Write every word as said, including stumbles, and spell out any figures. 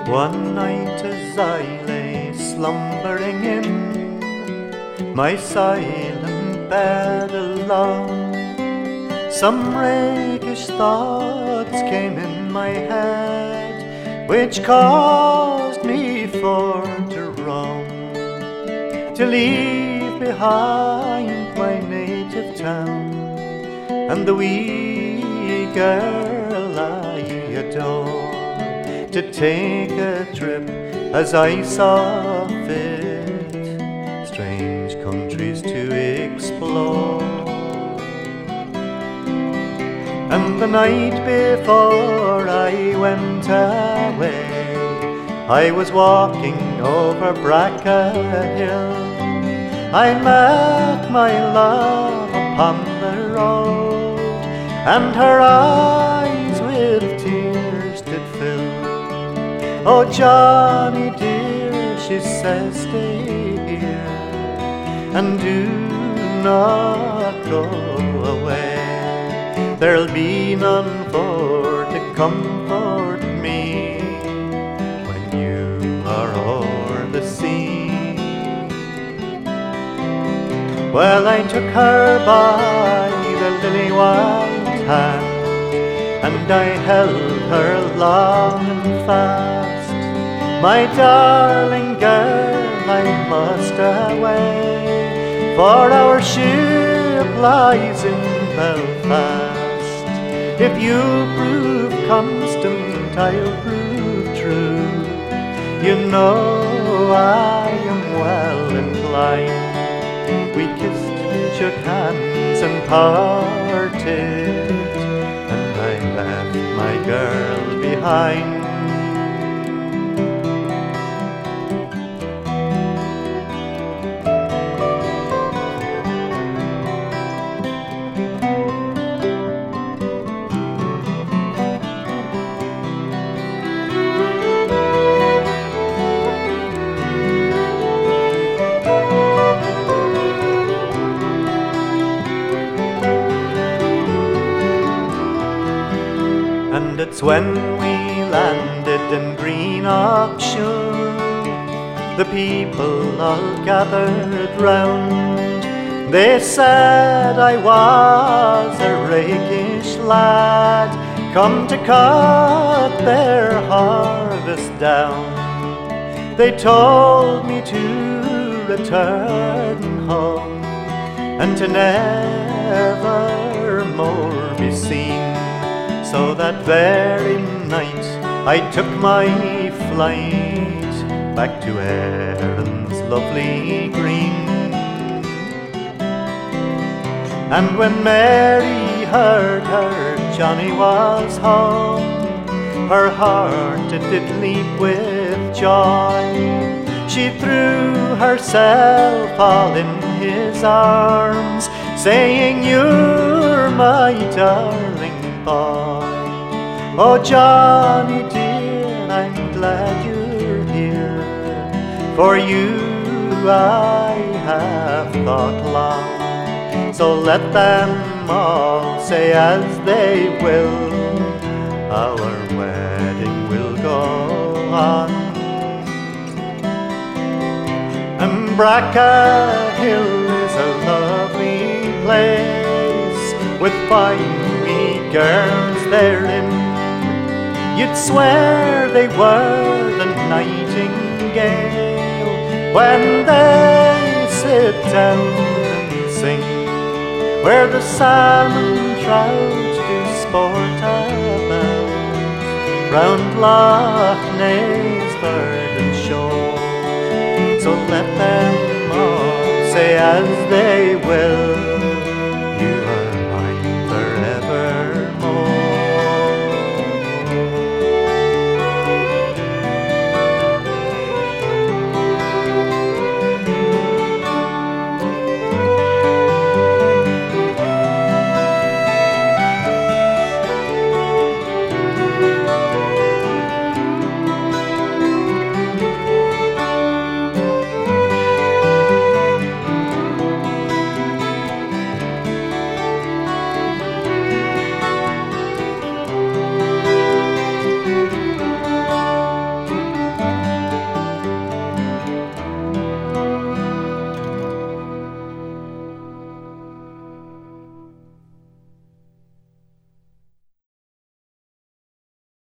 One night as I lay slumbering in my silent bed alone, some rakish thoughts came in my head, which caused me for to roam, to leave behind my native town and the wee girl I adore, to take a trip as I saw fit, strange countries to explore. And the night before I went away, I was walking over Braca Hill. I met my love upon the road, and her eyes with tears did fill. Oh, Johnny dear, she says, stay here and do not go away. There'll be none for to comfort me when you are o'er the sea. Well, I took her by the lily white hand, and I held her long and fast. My darling girl, I must away, for our ship lies in Belfast. If you prove constant, I'll prove true. You know I am well inclined. We kissed, shook hands and parted, and I left my girl behind. And it's when we landed in Greenockshire, the people all gathered round. They said I was a rakish lad, come to cut their harvest down. They told me to return home and to never more be seen. So that very night I took my flight back to Erin's lovely green. And when Mary heard her Johnny was home, her heart it did leap with joy. She threw herself all in his arms, saying, "You're my darling boy." Oh, Johnny dear, I'm glad you're here. For you I have thought long. So let them all say as they will, our wedding will go on. And Braca Hill is a lovely place, with fine wee girls therein. You'd swear they were the nightingale when they sit down and sing, where the salmon trout do sport about round Loch Ness verdant shore. So let them all say as they will,